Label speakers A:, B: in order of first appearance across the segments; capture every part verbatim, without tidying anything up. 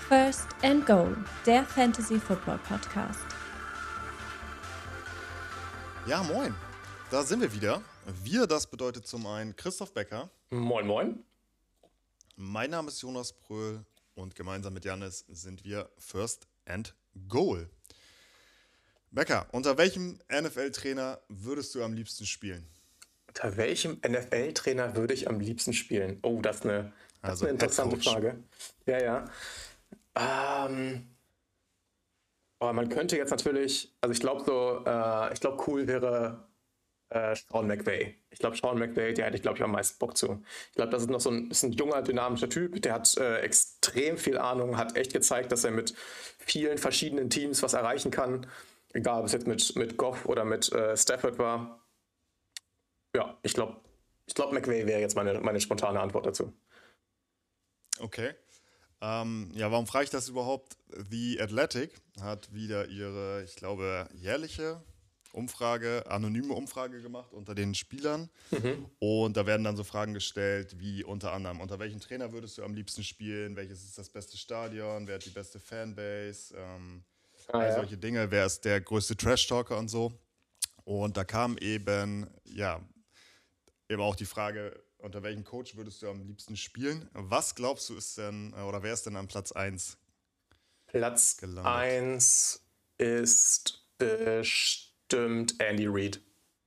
A: First and Goal, der Fantasy Football Podcast.
B: Ja, moin. Da sind wir wieder. Wir, das bedeutet zum einen Christoph Becker.
C: Moin, moin.
B: Mein Name ist Jonas Pröhl und gemeinsam mit Jannis sind wir First and Goal. Becker, unter welchem N F L-Trainer würdest du am liebsten spielen?
C: Unter welchem N F L-Trainer würde ich am liebsten spielen? Oh, das ist eine, das
B: Also
C: ist eine interessante
B: Head Coach.
C: Frage. Ja, ja. Ähm, oh, man könnte jetzt natürlich, also ich glaube so, äh, ich glaube cool wäre äh, Sean McVay. Ich glaube Sean McVay, der hätte ich glaube ich am meisten Bock zu. Ich glaube, das ist noch so ein, ist ein junger, dynamischer Typ, der hat äh, extrem viel Ahnung, hat echt gezeigt, dass er mit vielen verschiedenen Teams was erreichen kann. Egal, ob es jetzt mit, mit Goff oder mit äh, Stafford war. Ja, ich glaube, ich glaub, McVay wäre jetzt meine, meine spontane Antwort dazu.
B: Okay. Ähm, ja, warum frage ich das überhaupt? The Athletic hat wieder ihre, ich glaube, jährliche Umfrage, anonyme Umfrage gemacht unter den Spielern.
C: Mhm.
B: Und da werden dann so Fragen gestellt, wie unter anderem, unter welchem Trainer würdest du am liebsten spielen? Welches ist das beste Stadion? Wer hat die beste Fanbase? Ähm,
C: Ah,
B: all
C: ja.
B: solche Dinge. Wer ist der größte Trash-Talker und so? Und da kam eben, ja, eben auch die Frage, unter welchem Coach würdest du am liebsten spielen? Was glaubst du ist denn, äh, oder wer ist denn an Platz eins?
C: Platz
B: Gelandet.
C: eins ist bestimmt Andy Reid.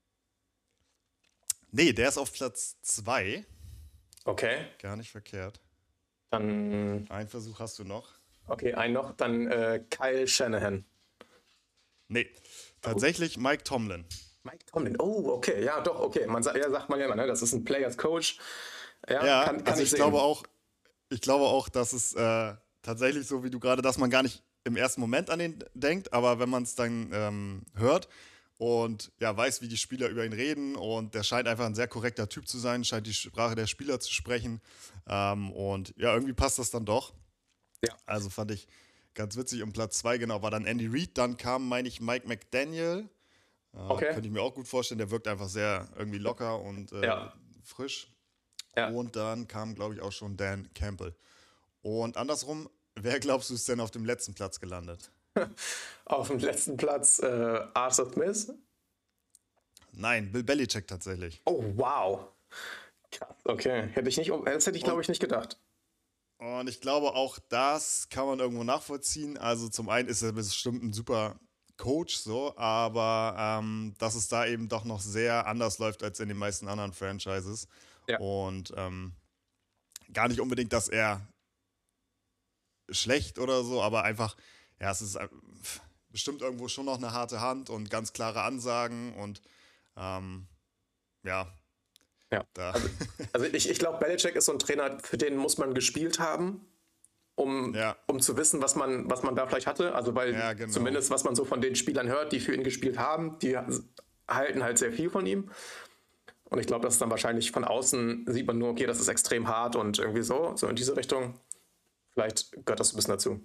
B: Nee, der ist auf Platz zwei.
C: Okay,
B: Gar nicht verkehrt.
C: dann,
B: Einen Versuch hast du noch.
C: okay, ein noch, dann äh, Kyle Shanahan.
B: Nee, tatsächlich Mike Tomlin.
C: Mike Tomlin, oh, okay, ja, doch, okay. Man sagt, ja, sagt man ja immer, ne? Das ist ein Players Coach. Ja,
B: Ja,
C: kann, kann
B: also
C: ich
B: ich
C: sehen.
B: glaube auch, ich glaube auch, dass es äh, tatsächlich so wie du gerade, dass man gar nicht im ersten Moment an ihn denkt, aber wenn man es dann ähm, hört und ja weiß, wie die Spieler über ihn reden und der scheint einfach ein sehr korrekter Typ zu sein, scheint die Sprache der Spieler zu sprechen ähm, und ja, irgendwie passt das dann doch.
C: Ja.
B: Also fand ich ganz witzig. Und Platz zwei, genau, war dann Andy Reid. Dann kam, meine ich, Mike McDaniel. Äh,
C: Okay.
B: Könnte ich mir auch gut vorstellen. Der wirkt einfach sehr irgendwie locker und äh,
C: Ja.
B: frisch.
C: Ja.
B: Und dann kam, glaube ich, auch schon Dan Campbell. Und andersrum, wer glaubst du ist denn auf dem letzten Platz gelandet?
C: Auf dem letzten Platz äh, Arthur Smith.
B: Nein, Bill Belichick tatsächlich.
C: Oh, wow. Krass, okay. Hätte ich nicht, das hätte ich, glaube ich, nicht gedacht.
B: Und ich glaube, auch das kann man irgendwo nachvollziehen. Also zum einen ist er bestimmt ein super Coach, so, aber ähm, dass es da eben doch noch sehr anders läuft als in den meisten anderen Franchises.
C: Ja.
B: Und ähm, gar nicht unbedingt, dass er schlecht oder so, aber einfach, ja, es ist äh, bestimmt irgendwo schon noch eine harte Hand und ganz klare Ansagen und ähm, ja,
C: Ja.
B: da.
C: Also, also ich, ich glaube, Belichick ist so ein Trainer, für den muss man gespielt haben, um,
B: Ja.
C: um zu wissen, was man, was man da vielleicht hatte. Also weil
B: Ja, genau.
C: zumindest, was man so von den Spielern hört, die für ihn gespielt haben, die halten halt sehr viel von ihm. Und ich glaube, das ist dann wahrscheinlich von außen, sieht man nur, okay, das ist extrem hart und irgendwie so, so in diese Richtung. Vielleicht gehört das ein bisschen dazu.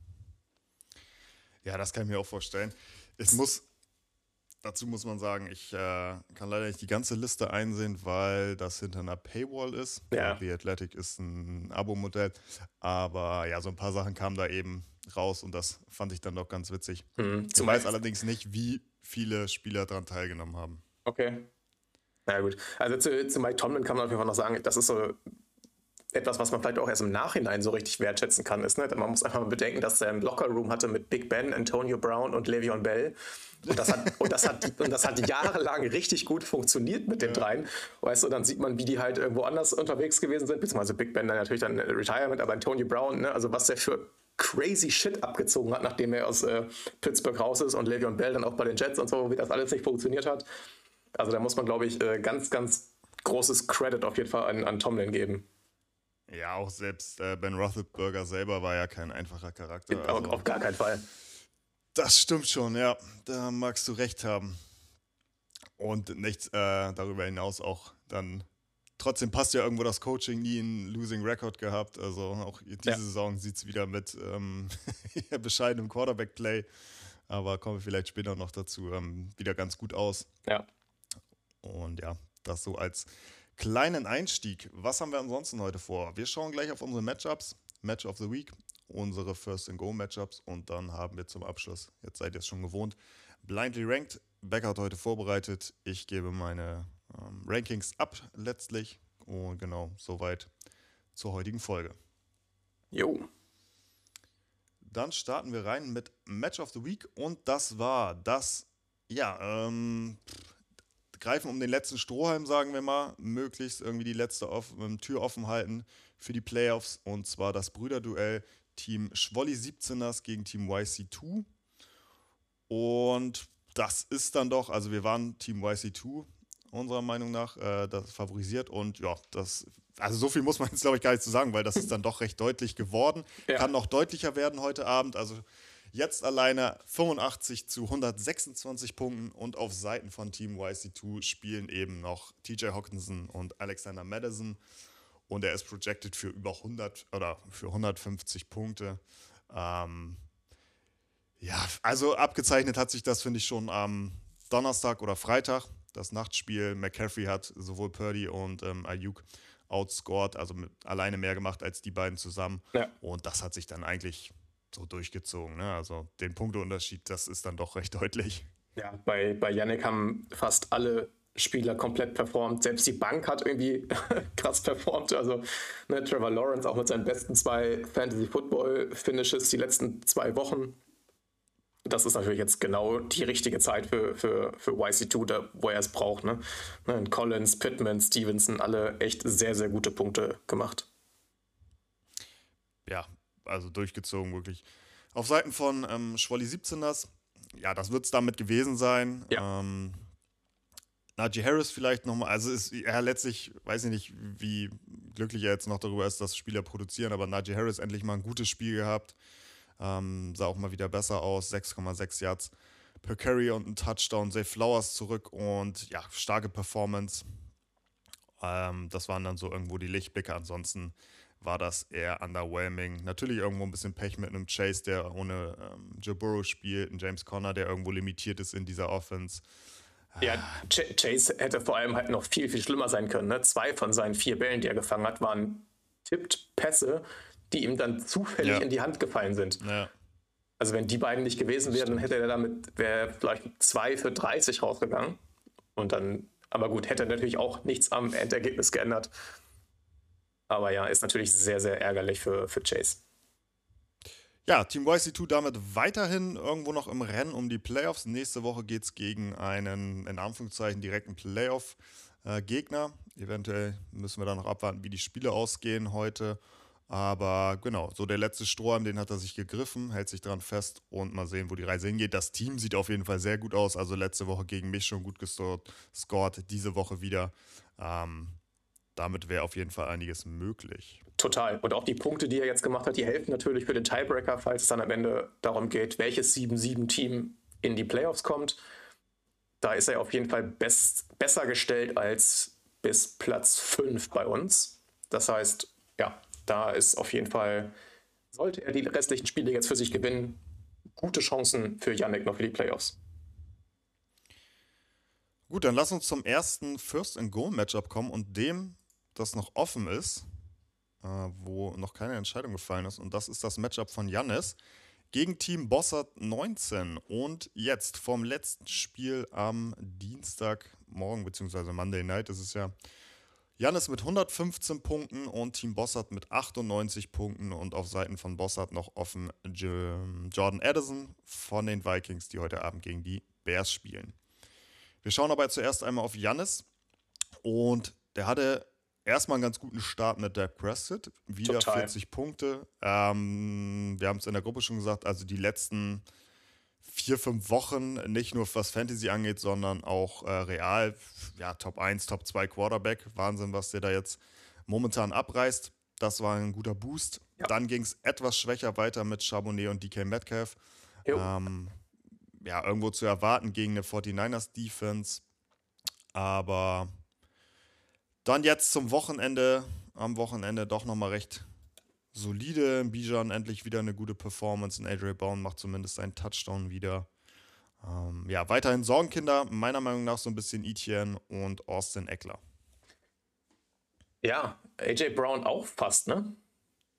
B: Ja, das kann ich mir auch vorstellen. Ich muss, dazu muss man sagen, ich äh, kann leider nicht die ganze Liste einsehen, weil das hinter einer Paywall ist.
C: Ja.
B: The Athletic ist ein Abo-Modell. Aber ja, so ein paar Sachen kamen da eben raus und das fand ich dann doch ganz witzig.
C: Mhm.
B: Ich
C: Zum
B: weiß
C: Beispiel-
B: allerdings nicht, wie viele Spieler daran teilgenommen haben.
C: Okay. Na ja, gut. Also zu, zu Mike Tomlin kann man auf jeden Fall noch sagen, das ist so etwas, was man vielleicht auch erst im Nachhinein so richtig wertschätzen kann, ist, ne? Man muss einfach mal bedenken, dass er ein Lockerroom hatte mit Big Ben, Antonio Brown und Le'Veon Bell. Und das hat, und das hat, und das hat jahrelang richtig gut funktioniert mit den
B: Ja.
C: dreien. Weißt du, dann sieht man, wie die halt irgendwo anders unterwegs gewesen sind, beziehungsweise Big Ben dann natürlich dann Retirement, aber Antonio Brown, ne? Also was der für crazy Shit abgezogen hat, nachdem er aus äh, Pittsburgh raus ist und Le'Veon Bell dann auch bei den Jets und so, wie das alles nicht funktioniert hat. Also da muss man, glaube ich, äh, ganz, ganz großes Credit auf jeden Fall an, an Tomlin geben.
B: Ja, auch selbst äh, Ben Roethlisberger selber war ja kein einfacher Charakter.
C: Auf,
B: Also,
C: auf gar keinen Fall.
B: das stimmt schon, ja. Da magst du recht haben. Und nichts äh, darüber hinaus auch dann. Trotzdem passt ja irgendwo das Coaching, nie einen Losing Record gehabt. Also auch diese
C: Ja.
B: Saison sieht es wieder mit ähm, bescheidenem Quarterback-Play, aber kommen wir vielleicht später noch dazu, ähm, wieder ganz gut aus.
C: Ja.
B: Und ja, das so als kleinen Einstieg. Was haben wir ansonsten heute vor? Wir schauen gleich auf unsere Matchups, Match of the Week. unsere First-and-Go-Matchups und dann haben wir zum Abschluss, jetzt seid ihr es schon gewohnt, Blindly Ranked. Becker hat heute vorbereitet. Ich gebe meine ähm, Rankings ab letztlich und genau, soweit zur heutigen Folge.
C: Jo.
B: Dann starten wir rein mit Match of the Week und das war das, ja, ähm, greifen um den letzten Strohhalm, sagen wir mal, möglichst irgendwie die letzte off- ähm, Tür offen halten für die Playoffs und zwar das Brüderduell Team Schwolli siebzehners gegen Team Y C zwei und das ist dann doch, also wir waren Team Y C zwei unserer Meinung nach, äh, das favorisiert und ja, das, also so viel muss man jetzt glaube ich gar nicht zu sagen, weil das ist dann doch recht deutlich geworden,
C: Ja.
B: kann noch deutlicher werden heute Abend, also jetzt alleine fünfundachtzig zu hundertsechsundzwanzig Punkten und auf Seiten von Team Y C zwei spielen eben noch T J Hawkinson und Alexander Madison und er ist projected für über hundert oder für hundertfünfzig Punkte. Ähm, ja, also abgezeichnet hat sich das, finde ich, schon am Donnerstag oder Freitag. Das Nachtspiel, McCaffrey hat sowohl Purdy und ähm, Ayuk outscored, also mit, alleine mehr gemacht als die beiden zusammen.
C: Ja.
B: Und das hat sich dann eigentlich so durchgezogen. Ne? Also den Punkteunterschied, das ist dann doch recht deutlich.
C: Ja, bei, bei Yannick haben fast alle Spieler komplett performt. Selbst die Bank hat irgendwie krass performt. Also ne, Trevor Lawrence auch mit seinen besten zwei Fantasy-Football-Finishes die letzten zwei Wochen. Das ist natürlich jetzt genau die richtige Zeit für, für, für Y C zwei, da, wo er es braucht. Ne? Ne, Collins, Pittman, Stevenson, alle echt sehr, sehr gute Punkte gemacht.
B: Ja, also durchgezogen wirklich. Auf Seiten von ähm, Schwolli siebzehners, ja, das wird es damit gewesen sein.
C: Ja.
B: Ähm, Najee Harris vielleicht nochmal, also ist er letztlich, weiß ich nicht, wie glücklich er jetzt noch darüber ist, dass Spieler produzieren, aber Najee Harris endlich mal ein gutes Spiel gehabt. Ähm, sah auch mal wieder besser aus, sechs Komma sechs Yards per Carry und ein Touchdown. Zay Flowers zurück und ja, starke Performance. Ähm, das waren dann so irgendwo die Lichtblicke. Ansonsten war das eher underwhelming. Natürlich irgendwo ein bisschen Pech mit einem Chase, der ohne ähm, Joe Burrow spielt, ein James Conner, der irgendwo limitiert ist in dieser Offense.
C: Ja, Ch- Chase hätte vor allem halt noch viel, viel schlimmer sein können. Ne? Zwei von seinen vier Bällen, die er gefangen hat, waren tippt Pässe, die ihm dann zufällig
B: Ja.
C: in die Hand gefallen sind.
B: Ja.
C: Also wenn die beiden nicht gewesen wären, dann hätte er damit, wäre vielleicht zwei für dreißig rausgegangen. Und dann, aber gut, hätte natürlich auch nichts am Endergebnis geändert. Aber ja, ist natürlich sehr, sehr ärgerlich für, für Chase.
B: Ja, Team Y C zwei damit weiterhin irgendwo noch im Rennen um die Playoffs. Nächste Woche geht es gegen einen, in Anführungszeichen, direkten Playoff-Gegner. Eventuell müssen wir dann noch abwarten, wie die Spiele ausgehen heute. Aber genau, so der letzte Strohhalm, den hat er sich gegriffen, hält sich dran fest und mal sehen, wo die Reise hingeht. Das Team sieht auf jeden Fall sehr gut aus. Also letzte Woche gegen mich schon gut gescored, diese Woche wieder. Ähm, damit wäre auf jeden Fall einiges möglich.
C: Total. Und auch die Punkte, die er jetzt gemacht hat, die helfen natürlich für den Tiebreaker, falls es dann am Ende darum geht, welches sieben sieben Team in die Playoffs kommt. Da ist er auf jeden Fall best, besser gestellt als bis Platz fünf bei uns. Das heißt, ja, da ist auf jeden Fall, sollte er die restlichen Spiele jetzt für sich gewinnen, gute Chancen für Yannick noch für die Playoffs.
B: Gut, dann lass uns zum ersten First-and-Goal-Matchup kommen und dem, das noch offen ist, äh, wo noch keine Entscheidung gefallen ist. Und das ist das Matchup von Jannis gegen Team Bossart neunzehn. Und jetzt vom letzten Spiel am Dienstagmorgen, beziehungsweise Monday Night ist es ja, Jannis mit hundertfünfzehn Punkten und Team Bossart mit achtundneunzig Punkten und auf Seiten von Bossart noch offen Jordan Addison von den Vikings, die heute Abend gegen die Bears spielen. Wir schauen aber zuerst einmal auf Jannis und der hatte erstmal einen ganz guten Start mit Dak Prescott, wieder
C: Total.
B: vierzig Punkte. Ähm, wir haben es in der Gruppe schon gesagt, also die letzten vier, fünf Wochen, nicht nur was Fantasy angeht, sondern auch äh, real, ja, Top eins, Top zwei Quarterback. Wahnsinn, was der da jetzt momentan abreißt. Das war ein guter Boost.
C: Ja.
B: Dann ging es etwas schwächer weiter mit Charbonnet und D K Metcalf. Ähm, ja, irgendwo zu erwarten gegen eine forty-niners Defense. Aber dann jetzt zum Wochenende, am Wochenende doch nochmal recht solide. Bijan endlich wieder eine gute Performance und Adrian Brown macht zumindest einen Touchdown wieder. Ähm, ja, weiterhin Sorgenkinder, meiner Meinung nach so ein bisschen Etienne und Austin Eckler.
C: Ja, A J Brown auch fast, ne?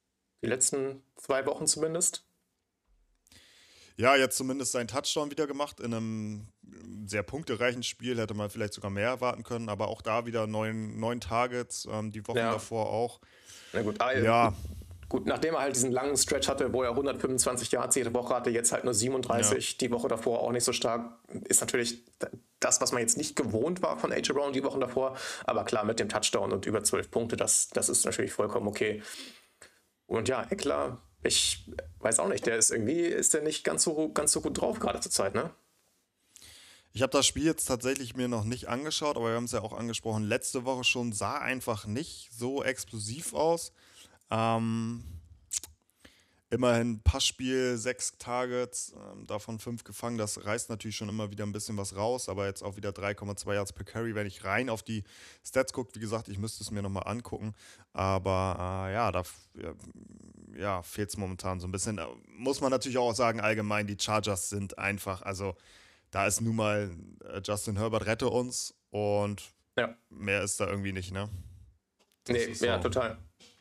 C: Die letzten zwei Wochen zumindest.
B: Ja, jetzt zumindest seinen Touchdown wieder gemacht in einem sehr punktereichen Spiel. Hätte man vielleicht sogar mehr erwarten können, aber auch da wieder neun, neun Targets, ähm, die Wochen
C: Ja.
B: davor auch.
C: Na gut, ah,
B: Ja,
C: gut, nachdem er halt diesen langen Stretch hatte, wo er hundertfünfundzwanzig Yards jede Woche hatte, jetzt halt nur siebenunddreißig, die Woche davor auch nicht so stark, ist natürlich das, was man jetzt nicht gewohnt war von A J Brown die Wochen davor. Aber klar, mit dem Touchdown und über zwölf Punkte, das, das ist natürlich vollkommen okay. Und ja, Eckler, ich weiß auch nicht, der ist irgendwie, ist der nicht ganz so, ganz so gut drauf gerade zur Zeit, ne?
B: ich habe das Spiel jetzt tatsächlich mir noch nicht angeschaut, aber wir haben es ja auch angesprochen, letzte Woche schon, sah einfach nicht so explosiv aus. Ähm, immerhin Passspiel, sechs Targets, ähm, davon fünf gefangen, das reißt natürlich schon immer wieder ein bisschen was raus, aber jetzt auch wieder drei Komma zwei Yards per Carry, wenn ich rein auf die Stats gucke, wie gesagt, ich müsste es mir nochmal angucken, aber äh, ja, da f- ja, ja, fehlt es momentan so ein bisschen. Da muss man natürlich auch sagen, allgemein, die Chargers sind einfach, also da ist nun mal äh, Justin Herbert rette uns und
C: Ja.
B: mehr ist da irgendwie nicht, ne? Das
C: Nee,
B: ist
C: ja,
B: so.
C: total.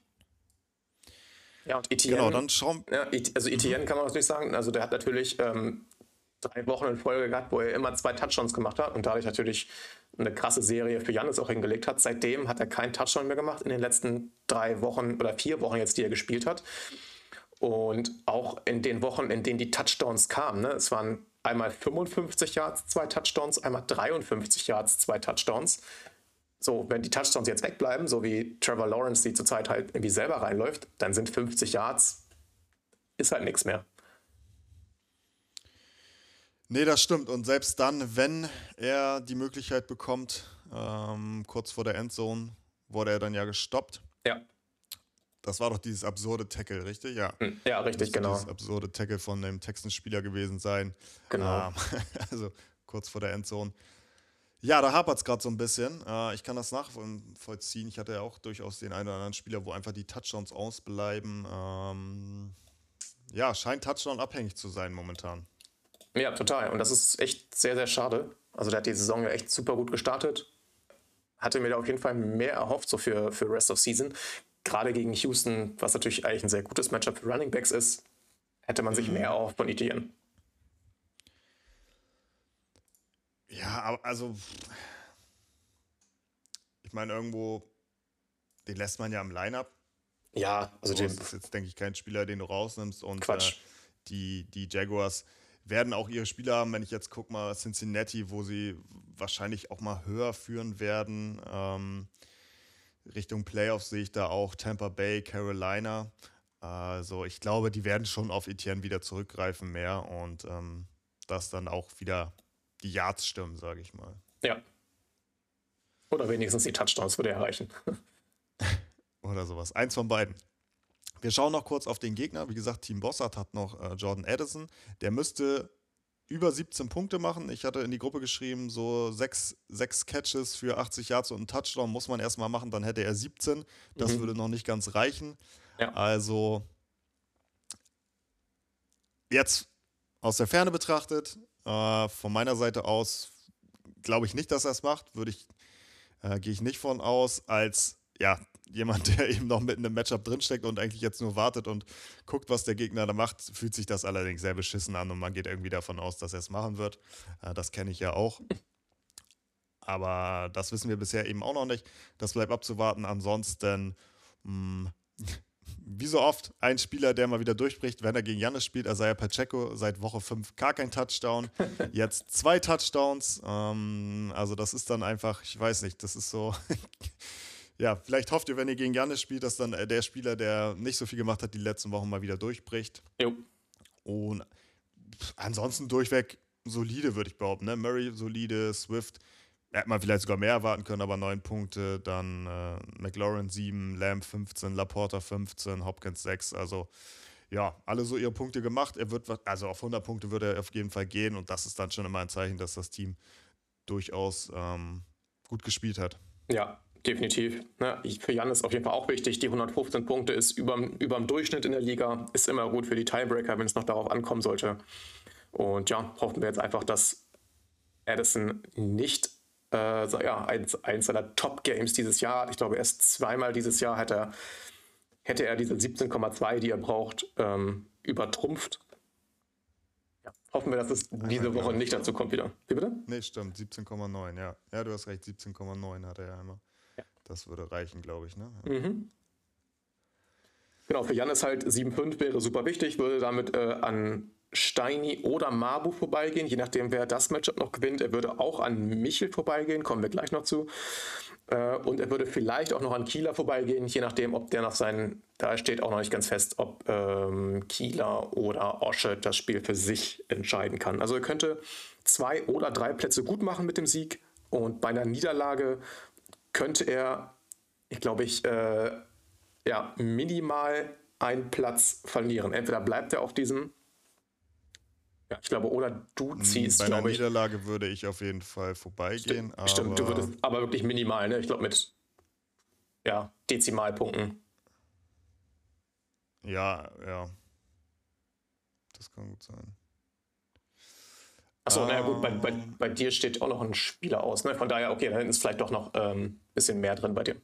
C: Ja, und Etienne,
B: Genau, dann schauen.
C: ja, Et- also Etienne kann man natürlich sagen, also der hat natürlich ähm, drei Wochen in Folge gehabt, wo er immer zwei Touchdowns gemacht hat und dadurch natürlich eine krasse Serie für Giannis auch hingelegt hat. Seitdem hat er keinen Touchdown mehr gemacht in den letzten drei Wochen oder vier Wochen jetzt, die er gespielt hat. Und auch in den Wochen, in denen die Touchdowns kamen, ne, es waren einmal fünfundfünfzig Yards, zwei Touchdowns, einmal dreiundfünfzig Yards, zwei Touchdowns. So, wenn die Touchdowns jetzt wegbleiben, so wie Trevor Lawrence die zurzeit halt irgendwie selber reinläuft, dann sind fünfzig Yards, ist halt nichts mehr.
B: Nee, das stimmt. Und selbst dann, wenn er die Möglichkeit bekommt, ähm, kurz vor der Endzone, wurde er dann ja gestoppt.
C: Ja,
B: Das war doch dieses absurde Tackle, richtig? Ja.
C: hm, ja, richtig,
B: Müsste
C: genau.
B: dieses absurde Tackle von dem Texans-Spieler gewesen sein.
C: Genau.
B: Ähm, also kurz vor der Endzone. Ja, da hapert es gerade so ein bisschen. Äh, ich kann das nachvollziehen. Ich hatte ja auch durchaus den einen oder anderen Spieler, wo einfach die Touchdowns ausbleiben. Ähm, ja, scheint Touchdown abhängig zu sein momentan.
C: Ja, total. Und das ist echt sehr, sehr schade. Also der hat die Saison ja echt super gut gestartet. Hatte mir da auf jeden Fall mehr erhofft, so für, für Rest of Season. Gerade gegen Houston, was natürlich eigentlich ein sehr gutes Matchup für Running Backs ist, hätte man sich mehr erhofft von Etienne.
B: Ja, aber also, ich meine, irgendwo, den lässt man ja im Lineup.
C: Ja, also
B: So
C: den
B: ist es jetzt, denke ich, kein Spieler, den du rausnimmst. Und äh,
C: Quatsch.
B: die, die Jaguars werden auch ihre Spieler haben. Wenn ich jetzt gucke mal Cincinnati, wo sie wahrscheinlich auch mal höher führen werden. Ähm, Richtung Playoffs sehe ich da auch Tampa Bay, Carolina. Also ich glaube, die werden schon auf Etienne wieder zurückgreifen mehr und ähm, dass dann auch wieder die Yards stimmen, sage ich mal.
C: Ja. Oder wenigstens die Touchdowns würde er erreichen.
B: Oder sowas. Eins von beiden. Wir schauen noch kurz auf den Gegner. Wie gesagt, Team Bossart hat noch äh, Jordan Addison. Der müsste über siebzehn Punkte machen. Ich hatte in die Gruppe geschrieben, so sechs, sechs Catches für achtzig Yards und einen Touchdown muss man erstmal machen, dann hätte er siebzehn. Das
C: Mhm.
B: würde noch nicht ganz reichen.
C: Ja.
B: Also jetzt aus der Ferne betrachtet, äh, von meiner Seite aus glaube ich nicht, dass er es macht. Würde ich, äh, gehe ich nicht von aus, als ja, jemand, der eben noch mitten im Matchup drinsteckt und eigentlich jetzt nur wartet und guckt, was der Gegner da macht, fühlt sich das allerdings sehr beschissen an und man geht irgendwie davon aus, dass er es machen wird. Äh, das kenne ich ja auch. Aber das wissen wir bisher eben auch noch nicht. Das bleibt abzuwarten. Ansonsten, mh, wie so oft, ein Spieler, der mal wieder durchbricht, wenn er gegen Giannis spielt, Isaiah Pacheco, seit Woche fünf gar kein Touchdown, jetzt zwei Touchdowns. Ähm, also das ist dann einfach, ich weiß nicht, das ist so... Ja, vielleicht hofft ihr, wenn ihr gegen Giannis spielt, dass dann der Spieler, der nicht so viel gemacht hat, die letzten Wochen mal wieder durchbricht.
C: Jo.
B: Und ansonsten durchweg solide, würde ich behaupten. Ne? Murray solide, Swift, hätte man vielleicht sogar mehr erwarten können, aber neun Punkte. Dann äh, McLaurin sieben, Lamb fünfzehn, Laporta fünfzehn, Hopkins sechs. Also ja, alle so ihre Punkte gemacht. Er wird, also auf hundert Punkte würde er auf jeden Fall gehen und das ist dann schon immer ein Zeichen, dass das Team durchaus ähm, gut gespielt hat.
C: Ja, definitiv. Ja, für Jan ist auf jeden Fall auch wichtig. Die hundertfünfzehn Punkte ist über dem Durchschnitt in der Liga. Ist immer gut für die Tiebreaker, wenn es noch darauf ankommen sollte. Und ja, hoffen wir jetzt einfach, dass Addison nicht äh, so, ja, eins, eins seiner Top-Games dieses Jahr hat. Ich glaube, erst zweimal dieses Jahr hat er hätte er diese siebzehn Komma zwei, die er braucht, ähm, übertrumpft. Ja. Hoffen wir, dass es diese
B: Einmal,
C: Woche nicht
B: ich,
C: dazu kommt wieder. Wie bitte?
B: Nee, stimmt, siebzehn Komma neun, ja. Ja, du hast recht, siebzehn Komma neun hat er ja einmal.
C: Ja.
B: Das würde reichen, glaube ich, ne? Ja.
C: Mhm. Genau, für Jan ist halt sieben Komma fünf wäre super wichtig, würde damit äh, an Steini oder Mabu vorbeigehen, je nachdem, wer das Matchup noch gewinnt. Er würde auch an Michel vorbeigehen, kommen wir gleich noch zu. Äh, und er würde vielleicht auch noch an Kieler vorbeigehen, je nachdem, ob der noch seinen, da steht auch noch nicht ganz fest, ob ähm, Kieler oder Osche das Spiel für sich entscheiden kann. Also er könnte zwei oder drei Plätze gut machen mit dem Sieg und bei einer Niederlage könnte er, ich glaube ich, äh, ja, minimal einen Platz verlieren. Entweder bleibt er auf diesem, ja, ich glaube, oder du ziehst,
B: Bei einer
C: glaube ich.
B: Niederlage würde ich auf jeden Fall vorbeigehen.
C: Stimmt, stimmt, du würdest aber wirklich minimal, ne? Ich glaube mit ja, Dezimalpunkten.
B: Ja, ja. Das kann gut sein.
C: Achso, naja gut, bei, bei,
B: Ähm,
C: bei dir steht auch noch ein Spieler aus, ne? Von daher, okay, dann ist vielleicht doch noch ein ähm, bisschen mehr drin bei dir.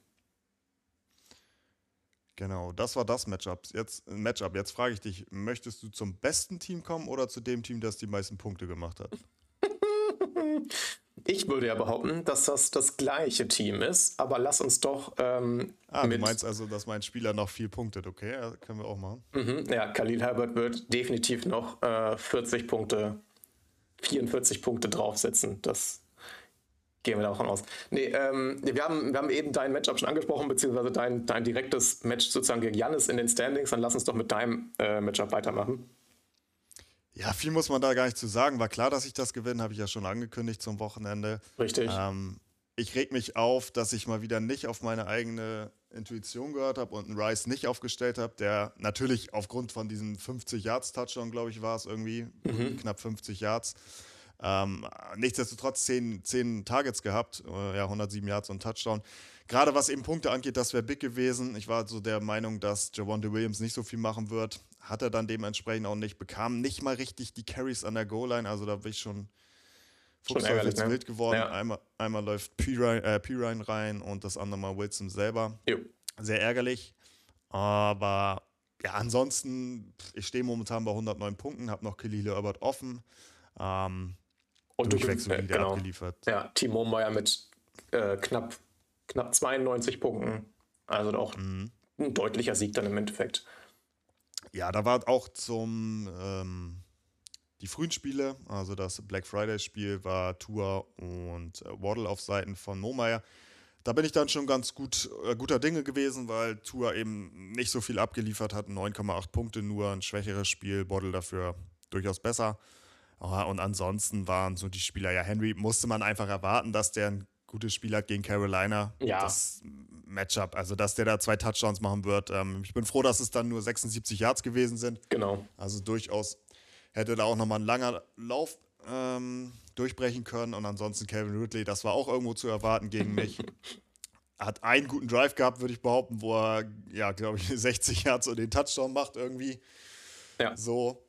B: Genau, das war das Matchup. Jetzt, Matchup. Jetzt frage ich dich, möchtest du zum besten Team kommen oder zu dem Team, das die meisten Punkte gemacht hat?
C: Ich würde ja behaupten, dass das das gleiche Team ist, aber lass uns doch ähm,
B: Ah,
C: mit...
B: du meinst also, dass mein Spieler noch viel punktet, okay? Ja, können wir auch machen.
C: Mhm, ja, Khalil Herbert wird definitiv noch äh, vierzig Punkte, vierundvierzig Punkte draufsetzen. Das gehen wir davon aus. Nee, ähm, wir, haben, wir haben eben dein Matchup schon angesprochen, beziehungsweise dein, dein direktes Match sozusagen gegen Giannis in den Standings. Dann lass uns doch mit deinem äh, Matchup weitermachen.
B: Ja, viel muss man da gar nicht zu sagen. War klar, dass ich das gewinne, habe ich ja schon angekündigt zum Wochenende.
C: Richtig.
B: Ähm, ich reg mich auf, dass ich mal wieder nicht auf meine eigene Intuition gehört habe und einen Rice nicht aufgestellt habe, der natürlich aufgrund von diesem fünfzig Yards Touchdown, glaube ich, war es irgendwie,
C: Mhm.
B: knapp fünfzig Yards. Ähm, nichtsdestotrotz zehn, zehn Targets gehabt, äh, ja, hundertsieben Yards und Touchdown. Gerade was eben Punkte angeht, das wäre big gewesen. Ich war so der Meinung, dass Javonte Williams nicht so viel machen wird. Hat er dann dementsprechend auch nicht. Bekam nicht mal richtig die Carries an der Goal-Line. Also da bin ich schon
C: Schon ärgerlich, ne?
B: wild geworden.
C: Ja.
B: Einmal, einmal läuft Pirine äh, Pirine rein und das andere Mal Wilson selber.
C: Jo.
B: Sehr ärgerlich. Aber ja, ansonsten, ich stehe momentan bei hundertneun Punkten, habe noch Khalil Herbert offen. Ähm,
C: Und du
B: durchweg
C: äh,
B: solide
C: genau.
B: abgeliefert.
C: Ja, Timo Meyer mit äh, knapp, knapp zweiundneunzig Punkten. Also auch
B: Mhm.
C: ein deutlicher Sieg dann im Endeffekt.
B: Ja, da war auch zum ähm, die frühen Spiele, also das Black Friday-Spiel war Tua und äh, Waddle auf Seiten von Momeyer. Da bin ich dann schon ganz gut äh, guter Dinge gewesen, weil Tua eben nicht so viel abgeliefert hat, neun Komma acht Punkte nur, ein schwächeres Spiel, Waddle dafür durchaus besser. Oh, und ansonsten waren so die Spieler, ja, Henry musste man einfach erwarten, dass der ein gutes Spiel hat gegen Carolina.
C: Ja.
B: Das Matchup, also dass der da zwei Touchdowns machen wird. Ähm, ich bin froh, dass es dann nur sechsundsiebzig Yards gewesen sind.
C: Genau.
B: Also durchaus hätte da auch nochmal ein langer Lauf ähm, durchbrechen können. Und ansonsten Calvin Ridley, das war auch irgendwo zu erwarten gegen mich. Hat einen guten Drive gehabt, würde ich behaupten, wo er, ja, glaube ich, sechzig Yards und den Touchdown macht irgendwie.
C: Ja.
B: So.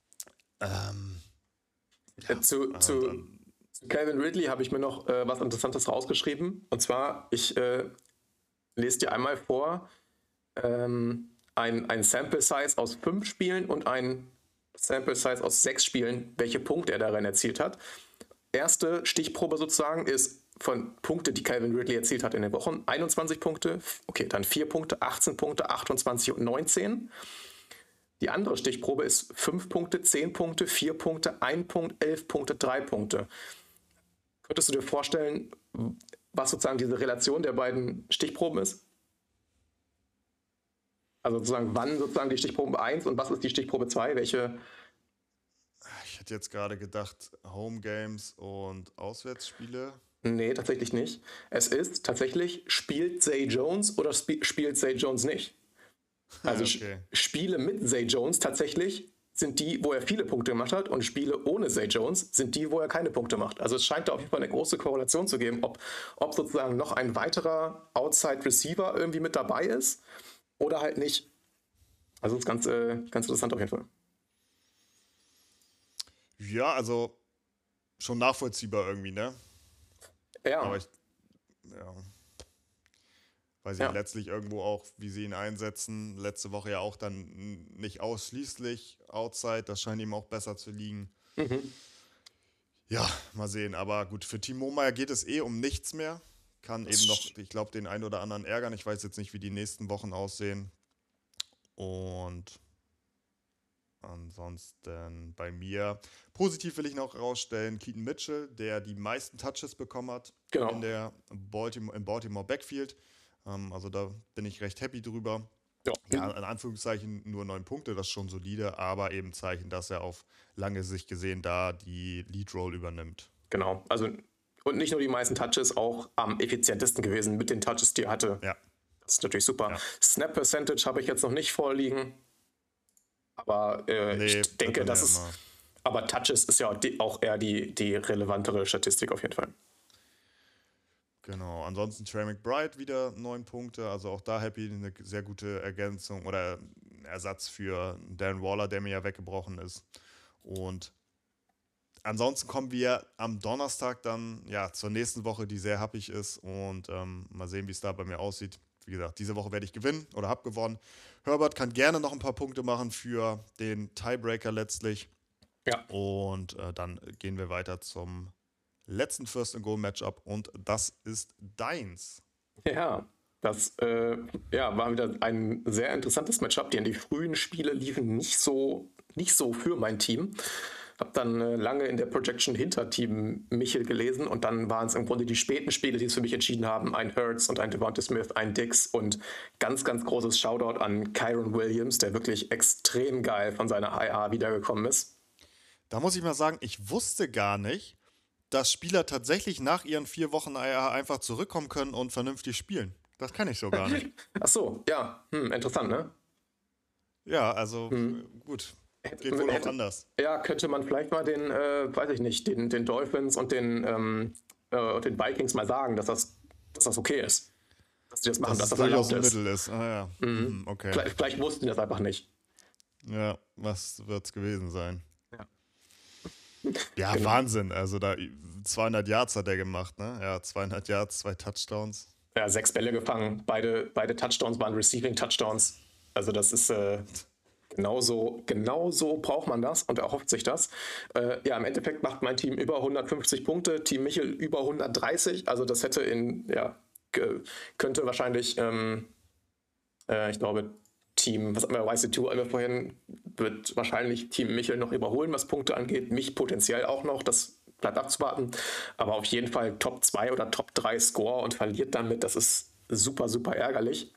B: Ähm,
C: Äh, zu,
B: äh,
C: zu,
B: dann-
C: zu Calvin Ridley habe ich mir noch äh, was Interessantes rausgeschrieben. Und zwar, ich äh, lese dir einmal vor, ähm, ein, ein Sample Size aus fünf Spielen und ein Sample Size aus sechs Spielen, welche Punkte er darin erzielt hat. Erste Stichprobe sozusagen ist von Punkte, die Calvin Ridley erzielt hat in den Wochen. einundzwanzig Punkte, okay, dann vier Punkte, achtzehn Punkte, achtundzwanzig und neunzehn. Die andere Stichprobe ist fünf Punkte, zehn Punkte, vier Punkte, ein Punkt, elf Punkte, drei Punkte. Könntest du dir vorstellen, was sozusagen diese Relation der beiden Stichproben ist? Also sozusagen, wann sozusagen die Stichprobe eins und was ist die Stichprobe zwei? Welche?
B: Ich hätte jetzt gerade gedacht, Home Games und Auswärtsspiele.
C: Nee, tatsächlich nicht. Es ist tatsächlich, spielt Zay Jones oder sp spielt Zay Jones nicht? Also
B: Okay.
C: Spiele mit Zay Jones tatsächlich sind die, wo er viele Punkte gemacht hat, und Spiele ohne Zay Jones sind die, wo er keine Punkte macht. Also es scheint da auf jeden Fall eine große Korrelation zu geben, ob, ob sozusagen noch ein weiterer Outside Receiver irgendwie mit dabei ist oder halt nicht. Also das ist ganz, äh, ganz interessant auf jeden Fall.
B: Ja, also schon nachvollziehbar irgendwie, ne?
C: Ja,
B: Aber ich, ja. Weiß ich
C: Ja.
B: letztlich irgendwo auch, wie sie ihn einsetzen. Letzte Woche ja auch dann nicht ausschließlich Outside. Das scheint ihm auch besser zu liegen.
C: Mhm.
B: Ja, mal sehen. Aber gut, für Timo Meyer geht es eh um nichts mehr. Kann eben noch, ich glaube, den einen oder anderen ärgern. Ich weiß jetzt nicht, wie die nächsten Wochen aussehen. Und ansonsten bei mir, positiv will ich noch herausstellen, Keaton Mitchell, der die meisten Touches bekommen hat
C: Genau.
B: in der Baltimore, im Baltimore Backfield. Ähm, also da bin ich recht happy drüber.
C: Ja.
B: Ja, in Anführungszeichen nur neun Punkte, das ist schon solide, aber eben Zeichen, dass er auf lange Sicht gesehen da die Lead-Roll übernimmt.
C: Genau. Also, und nicht nur die meisten Touches, auch am effizientesten gewesen mit den Touches, die er hatte.
B: Ja.
C: Das ist natürlich super.
B: Ja.
C: Snap Percentage habe ich jetzt noch nicht vorliegen. Aber äh,
B: Nee,
C: ich denke,
B: wird man
C: das
B: ja
C: ist.
B: immer.
C: Aber Touches ist ja die, auch eher die, die relevantere Statistik auf jeden Fall.
B: Genau, ansonsten Trey McBride wieder neun Punkte, also auch da happy, eine sehr gute Ergänzung oder Ersatz für Dan Waller, der mir ja weggebrochen ist. Und ansonsten kommen wir am Donnerstag dann ja zur nächsten Woche, die sehr happig ist und ähm, mal sehen, wie es da bei mir aussieht. Wie gesagt, diese Woche werde ich gewinnen oder habe gewonnen. Herbert kann gerne noch ein paar Punkte machen für den Tiebreaker letztlich.
C: Ja.
B: Und äh, dann gehen wir weiter zum letzten First-and-Goal-Matchup und das ist deins.
C: Ja, das äh, ja, war wieder ein sehr interessantes Matchup. Die, die frühen Spiele liefen nicht so, nicht so für mein Team. Habe dann äh, lange in der Projection hinter Team Michel gelesen und dann waren es im Grunde die späten Spiele, die es für mich entschieden haben. Ein Hurts und ein Devonta Smith, ein Dix und ganz, ganz großes Shoutout an Kyron Williams, der wirklich extrem geil von seiner I R wiedergekommen ist.
B: Da muss ich mal sagen, ich wusste gar nicht, dass Spieler tatsächlich nach ihren vier Wochen I R einfach zurückkommen können und vernünftig spielen. Das kann ich so gar nicht.
C: Ach so, ja, hm, interessant, ne?
B: Ja, also
C: Hm.
B: gut. Geht wohl auch
C: Hätte-
B: anders.
C: Ja, könnte man vielleicht mal den, äh, weiß ich nicht, den, den Dolphins und den, ähm, äh, den Vikings mal sagen, dass das, dass das okay ist. Dass die das machen,
B: Dass
C: dass
B: es
C: das
B: durchaus
C: erlaubt
B: ein
C: ist.
B: Mittel ist. Ah ja, mhm, okay.
C: Vielleicht, vielleicht wussten die das einfach nicht.
B: Ja, was wird es gewesen sein?
C: Ja.
B: Ja,
C: Genau.
B: Wahnsinn. Also da zweihundert Yards hat er gemacht, ne? Ja, zweihundert Yards, zwei Touchdowns.
C: Ja, sechs Bälle gefangen, beide, beide Touchdowns waren Receiving Touchdowns. Also das ist äh, genauso, genauso braucht man das und erhofft sich das. Äh, ja, im Endeffekt macht mein Team über hundertfünfzig Punkte, Team Michel über hundertdreißig. Also das hätte in, ja, ge- könnte wahrscheinlich, ähm, äh, ich glaube, Team, was haben wir, Y C zwei haben wir vorhin, wird wahrscheinlich Team Michel noch überholen, was Punkte angeht. Mich potenziell auch noch, das bleibt abzuwarten. Aber auf jeden Fall Top zwei oder Top drei Score und verliert damit, das ist super, super ärgerlich.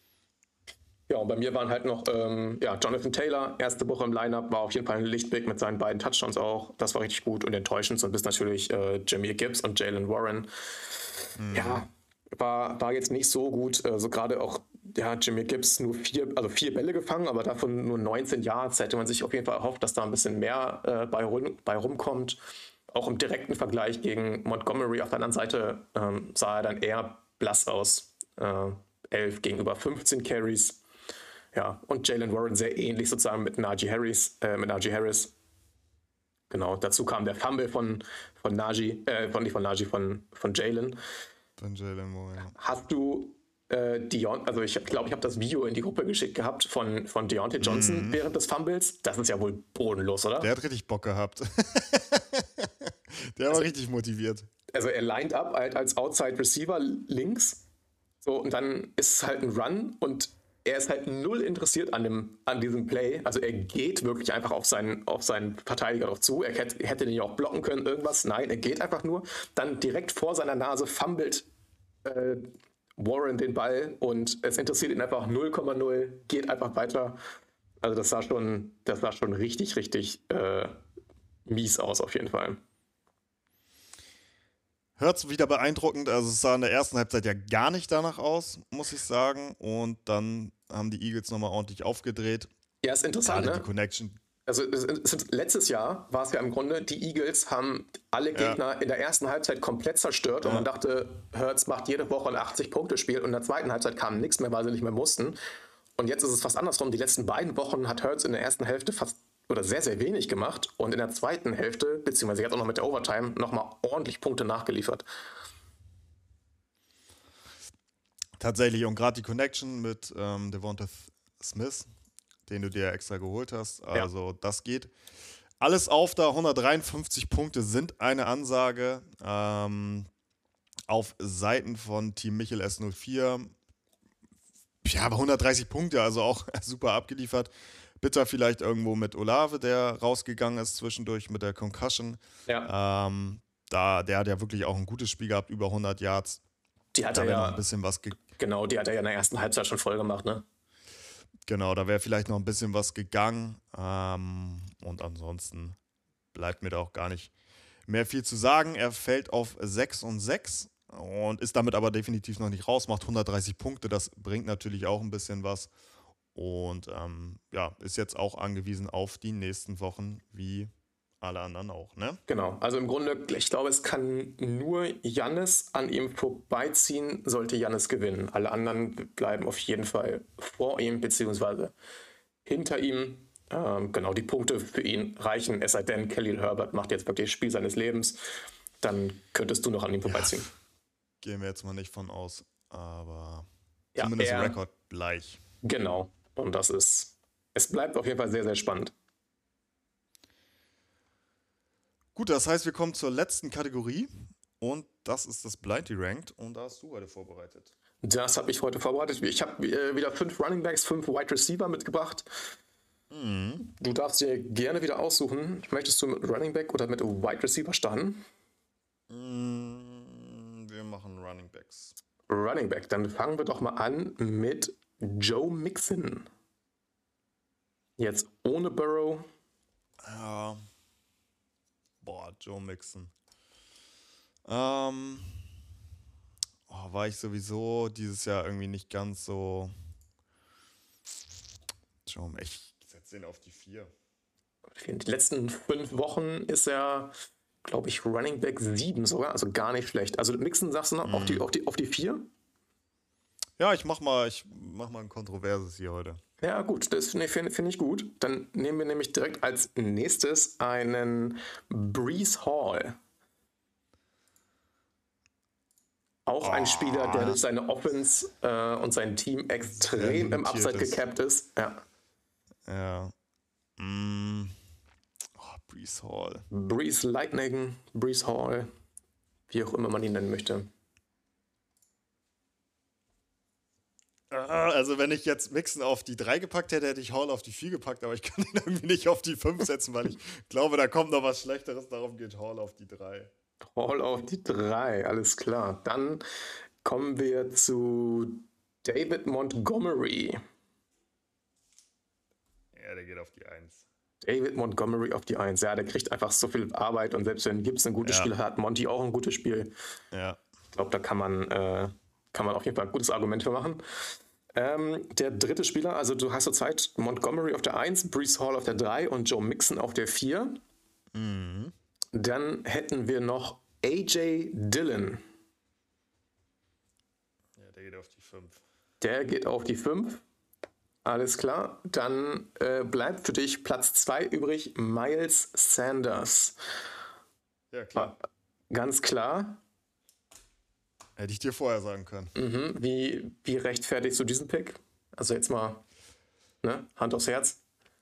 C: Ja, und bei mir waren halt noch ähm, ja, Jonathan Taylor, erste Woche im Lineup, war auf jeden Fall ein Lichtblick mit seinen beiden Touchdowns auch. Das war richtig gut und enttäuschend. Und bis natürlich äh, Jameer Gibbs und Jalen Warren.
B: Mhm.
C: Ja, war, war jetzt nicht so gut. Also gerade auch, ja, Jameer Gibbs nur vier, also vier Bälle gefangen, aber davon nur neunzehn Yards. Hätte man sich auf jeden Fall erhofft, dass da ein bisschen mehr äh, bei, rum, bei rumkommt. Auch im direkten Vergleich gegen Montgomery auf der anderen Seite ähm, sah er dann eher blass aus. Äh, elf gegenüber fünfzehn Carries. Ja, und Jalen Warren sehr ähnlich sozusagen mit Najee Harris, äh, mit Najee Harris. Genau, dazu kam der Fumble von, von Najee, äh, von, nicht von Najee, von, von Jalen.
B: Von Jalen Moore, ja.
C: Hast du äh, Deon, also ich glaube, ich habe das Video in die Gruppe geschickt gehabt von, von Deontay Johnson
B: Mhm.
C: während des Fumbles. Das ist ja wohl bodenlos, oder?
B: Der hat richtig Bock gehabt. Der war richtig motiviert.
C: Also er lined up halt als Outside Receiver links. So, und dann ist es halt ein Run und er ist halt null interessiert an, dem, an diesem Play. Also er geht wirklich einfach auf seinen, auf seinen Verteidiger drauf zu. Er hätte, hätte den ja auch blocken können, irgendwas. Nein, er geht einfach nur. Dann direkt vor seiner Nase fummelt äh, Warren den Ball und es interessiert ihn einfach null Komma null, geht einfach weiter. Also das sah schon, das sah schon richtig, richtig äh, mies aus auf jeden Fall.
B: Hört's wieder beeindruckend. Also es sah in der ersten Halbzeit ja gar nicht danach aus, muss ich sagen. Und dann haben die Eagles nochmal ordentlich aufgedreht.
C: Ja, ist interessant,
B: Gerade
C: ne?
B: die Connection.
C: Also es, es, letztes Jahr war es ja im Grunde, die Eagles haben alle
B: Ja.
C: Gegner in der ersten Halbzeit komplett zerstört und
B: Ja.
C: man dachte, Hurts macht jede Woche ein achtzig-Punkte-Spiel und in der zweiten Halbzeit kam nichts mehr, weil sie nicht mehr mussten. Und jetzt ist es fast andersrum. Die letzten beiden Wochen hat Hurts in der ersten Hälfte fast oder sehr, sehr wenig gemacht und in der zweiten Hälfte, beziehungsweise jetzt auch noch mit der Overtime, nochmal ordentlich Punkte nachgeliefert.
B: Tatsächlich, und gerade die Connection mit ähm, Devonta Smith, den du dir extra geholt hast, also ja. Das geht. Alles auf da, hundertdreiundfünfzig Punkte sind eine Ansage ähm, auf Seiten von Team Michel S null vier. Ja, aber hundertdreißig Punkte, also auch super abgeliefert. Bitter vielleicht irgendwo mit Olave, der rausgegangen ist zwischendurch mit der Concussion.
C: Ja.
B: Ähm, da, der hat ja wirklich auch ein gutes Spiel gehabt, über hundert Yards.
C: Die hat
B: da
C: er ja
B: noch ein bisschen was ge-
C: Genau, die hat er ja in der ersten Halbzeit schon voll gemacht, ne?
B: Genau, da wäre vielleicht noch ein bisschen was gegangen. Ähm, und ansonsten bleibt mir da auch gar nicht mehr viel zu sagen. Er fällt auf sechs und sechs und ist damit aber definitiv noch nicht raus, macht hundertdreißig Punkte. Das bringt natürlich auch ein bisschen was. Und ähm, ja, ist jetzt auch angewiesen auf die nächsten Wochen, wie alle anderen auch, ne?
C: Genau, also im Grunde, ich glaube, es kann nur Giannis an ihm vorbeiziehen, sollte Giannis gewinnen. Alle anderen bleiben auf jeden Fall vor ihm, beziehungsweise hinter ihm. Ähm, genau, die Punkte für ihn reichen, es sei denn, Khalil Herbert macht jetzt wirklich das Spiel seines Lebens. Dann könntest du noch an ihm vorbeiziehen. Ja,
B: gehen wir jetzt mal nicht von aus, aber
C: ja,
B: zumindest
C: er,
B: Rekord gleich.
C: Genau, und das ist, es bleibt auf jeden Fall sehr, sehr spannend.
B: Gut, das heißt, wir kommen zur letzten Kategorie und das ist das Blindy Ranked und da hast du heute vorbereitet.
C: Das habe ich heute vorbereitet. Ich habe äh, wieder fünf Running Backs, fünf Wide Receiver mitgebracht.
B: Mhm.
C: Du darfst dir gerne wieder aussuchen. Möchtest du mit Running Back oder mit Wide Receiver starten?
B: Mhm, wir machen Running Backs.
C: Running Back, dann fangen wir doch mal an mit Joe Mixon. Jetzt ohne Burrow.
B: Ja. Boah, Joe Mixon. Ähm, oh, war ich sowieso dieses Jahr irgendwie nicht ganz so. Joe, ich setze den auf die vier.
C: In den letzten fünf Wochen ist er, glaube ich, Running Back sieben sogar, also gar nicht schlecht. Also Mixon sagst du noch mm. auf die, auf die, auf die vier?
B: Ja, ich mach mal, ich mach mal ein Kontroverses hier heute.
C: Ja, gut, das finde find ich gut. Dann nehmen wir nämlich direkt als nächstes einen Breece Hall. Auch oh. ein Spieler, der durch seine Offense äh, und sein Team extrem im Upside gecapped ist. Ja.
B: Ja. Mm. Oh, Breece Hall.
C: Breece Lightning, Breece Hall, wie auch immer man ihn nennen möchte.
B: Also wenn ich jetzt Mixon auf die drei gepackt hätte, hätte ich Hall auf die vier gepackt, aber ich kann ihn irgendwie nicht auf die fünf setzen, weil ich glaube, da kommt noch was Schlechteres, darum geht Hall auf die drei.
C: Hall auf die drei, alles klar. Dann kommen wir zu David Montgomery.
B: Ja, der geht auf die eins.
C: David Montgomery auf die eins. Ja, der kriegt einfach so viel Arbeit und selbst wenn Gibbs ein gutes ja. Spiel hat, Monty auch ein gutes Spiel.
B: Ja.
C: Ich glaube, da kann man, äh, kann man auf jeden Fall ein gutes Argument für machen. Ähm, der dritte Spieler, also du hast zur Zeit Montgomery auf der eins, Breece Hall auf der drei und Joe Mixon auf der vier.
B: Mhm.
C: Dann hätten wir noch A J Dillon.
B: Ja, der geht auf die fünf.
C: Der geht auf die fünf. Alles klar. Dann äh, bleibt für dich Platz zwei übrig, Miles Sanders.
B: Ja, klar.
C: Ah, ganz klar.
B: Hätte ich dir vorher sagen können.
C: Mhm. Wie, wie rechtfertigst du diesen Pick? Also jetzt mal, ne? Hand aufs Herz.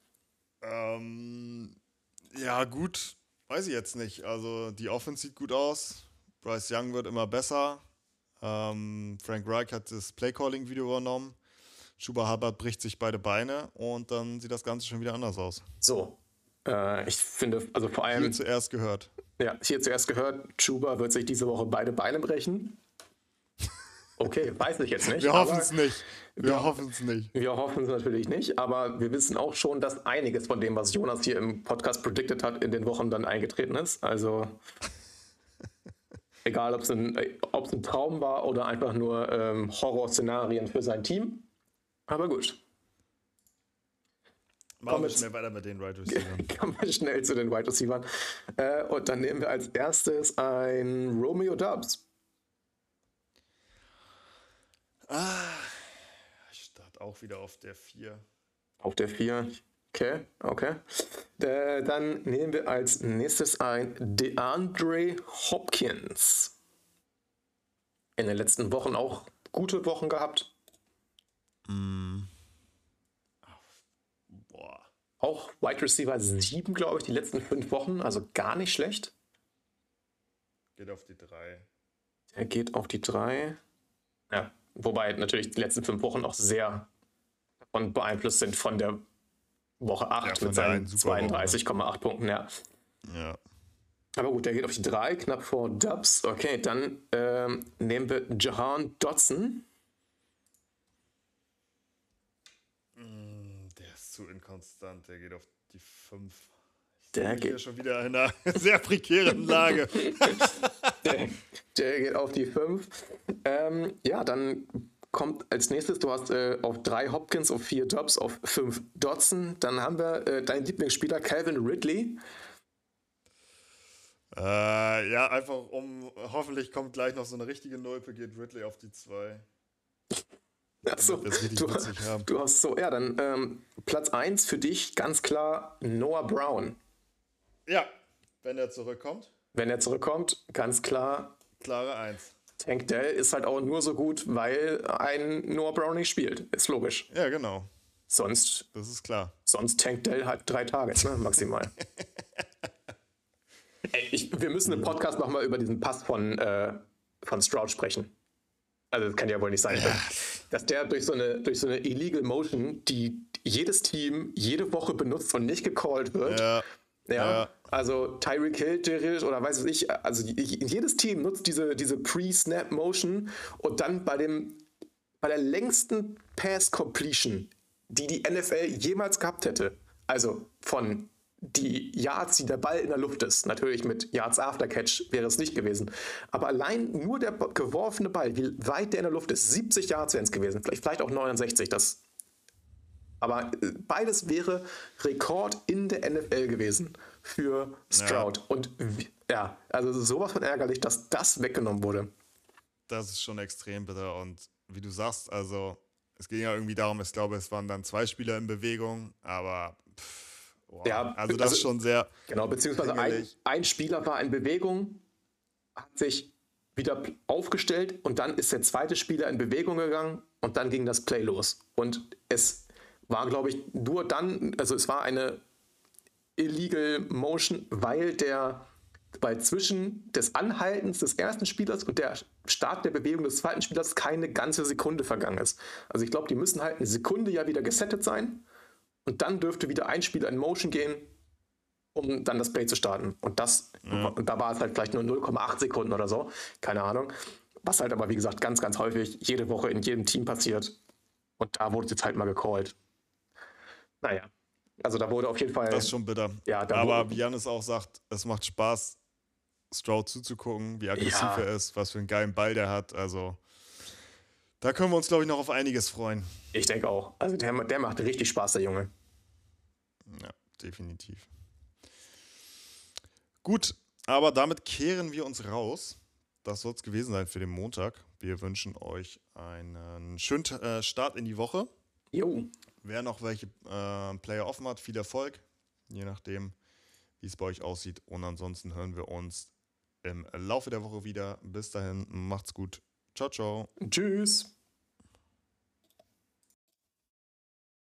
B: Ähm, ja, gut. Weiß ich jetzt nicht. Also die Offense sieht gut aus. Bryce Young wird immer besser. Ähm, Frank Reich hat das Playcalling-Video übernommen. Chuba Hubbard bricht sich beide Beine und dann sieht das Ganze schon wieder anders aus.
C: So, äh, ich finde, also vor allem...
B: Hier zuerst gehört.
C: Ja, hier zuerst gehört, Chuba wird sich diese Woche beide Beine brechen. Okay, weiß ich jetzt nicht.
B: Wir hoffen es nicht. Wir, wir hoffen es nicht.
C: Wir hoffen es natürlich nicht, aber wir wissen auch schon, dass einiges von dem, was Jonas hier im Podcast predicted hat, in den Wochen dann eingetreten ist. Also egal, ob es ein, ob's ein Traum war oder einfach nur ähm, Horrorszenarien für sein Team. Aber gut.
B: Machen wir schnell weiter mit den Wide Receivers.
C: Kommen wir schnell zu den Wide Receivers. Äh, und dann nehmen wir als erstes ein Romeo Doubs.
B: Ah, ich starte auch wieder auf der vier.
C: Auf der vier. Okay, okay. Äh, dann nehmen wir als nächstes ein DeAndre Hopkins. In den letzten Wochen auch gute Wochen gehabt.
B: Mm. Boah.
C: Auch Wide Receiver sieben, glaube ich, die letzten fünf Wochen. Also gar nicht schlecht.
B: Geht auf die drei.
C: Er geht auf die drei. Ja, wobei natürlich die letzten fünf Wochen auch sehr davon beeinflusst sind von der Woche acht
B: Ja,
C: mit
B: von der
C: seinen
B: einen Superwoche, ne?
C: zweiunddreißig Komma acht Punkten. Ja.
B: Ja.
C: Aber gut, der geht auf die drei, knapp vor Dubs. Okay, dann ähm, nehmen wir Jahan Dotson.
B: Mm, der ist zu inkonstant. Der geht auf die fünf.
C: Der
B: Ich bin hier
C: geht,
B: schon wieder in einer sehr prekären Lage.
C: der, der geht auf die fünf. Ähm, ja, dann kommt als nächstes, du hast äh, auf drei Hopkins, auf vier Dubs, auf fünf Dotson. Dann haben wir äh, deinen Lieblingsspieler Calvin Ridley.
B: Äh, ja, einfach um, hoffentlich kommt gleich noch so eine richtige Nulpe, geht Ridley auf die zwei.
C: Achso,
B: Damit wir es richtig
C: du,
B: witzig haben.
C: du hast so, ja, dann ähm, Platz eins für dich ganz klar Noah Brown.
B: Ja, wenn er zurückkommt,
C: Wenn er zurückkommt, ganz klar,
B: klare eins.
C: Tank Dell ist halt auch nur so gut, weil ein Noah Brown nicht spielt. Ist logisch.
B: Ja, genau.
C: Sonst,
B: Das ist klar.
C: sonst tankt Dell halt drei Targets, ne, maximal. Ey, ich, wir müssen im Podcast nochmal über diesen Pass von, äh, von Stroud sprechen. Also das kann ja wohl nicht sein,
B: Ja.
C: dass der durch so, eine, durch so eine Illegal Motion, die jedes Team jede Woche benutzt und nicht gecallt wird.
B: Ja.
C: Ja,
B: Ja.
C: also Tyreek Hill theoretisch oder weiß ich, also jedes Team nutzt diese, diese Pre-Snap-Motion und dann bei dem bei der längsten Pass-Completion, die die N F L jemals gehabt hätte, also von die Yards, die der Ball in der Luft ist, natürlich mit Yards After Catch wäre es nicht gewesen, aber allein nur der geworfene Ball, wie weit der in der Luft ist, siebzig Yards wären es gewesen, vielleicht, vielleicht auch neunundsechzig, das aber beides wäre Rekord in der N F L gewesen für Stroud. Ja. Und ja, also sowas von ärgerlich, dass das weggenommen wurde.
B: Das ist schon extrem bitter. Und wie du sagst, also es ging ja irgendwie darum, ich glaube, es waren dann zwei Spieler in Bewegung, aber pff, boah,
C: ja,
B: also das
C: also,
B: ist schon sehr.
C: Genau, beziehungsweise ein, ein Spieler war in Bewegung, hat sich wieder aufgestellt und dann ist der zweite Spieler in Bewegung gegangen und dann ging das Play los. Und es war, glaube ich, nur dann, also es war eine Illegal Motion, weil der, weil zwischen des Anhaltens des ersten Spielers und der Start der Bewegung des zweiten Spielers keine ganze Sekunde vergangen ist. Also ich glaube, die müssen halt eine Sekunde ja wieder gesettet sein und dann dürfte wieder ein Spieler in Motion gehen, um dann das Play zu starten. Und das, ja. Und da war es halt vielleicht nur null Komma acht Sekunden oder so, keine Ahnung. Was halt aber, wie gesagt, ganz, ganz häufig jede Woche in jedem Team passiert. Und da wurde es jetzt halt mal gecallt. Naja, also da wurde auf jeden Fall...
B: Das ist schon bitter.
C: Ja,
B: aber wie Janis auch sagt, es macht Spaß, Stroud zuzugucken, wie aggressiv ja. er ist, was für einen geilen Ball der hat. Also da können wir uns, glaube ich, noch auf einiges freuen.
C: Ich denke auch. Also der, der macht richtig Spaß, der Junge.
B: Ja, definitiv. Gut, aber damit kehren wir uns raus. Das soll es gewesen sein für den Montag. Wir wünschen euch einen schönen äh, Start in die Woche.
C: Jo.
B: Wer noch welche äh, Player offen hat, viel Erfolg, je nachdem, wie es bei euch aussieht. Und ansonsten hören wir uns im Laufe der Woche wieder. Bis dahin, macht's gut. Ciao, ciao.
C: Tschüss.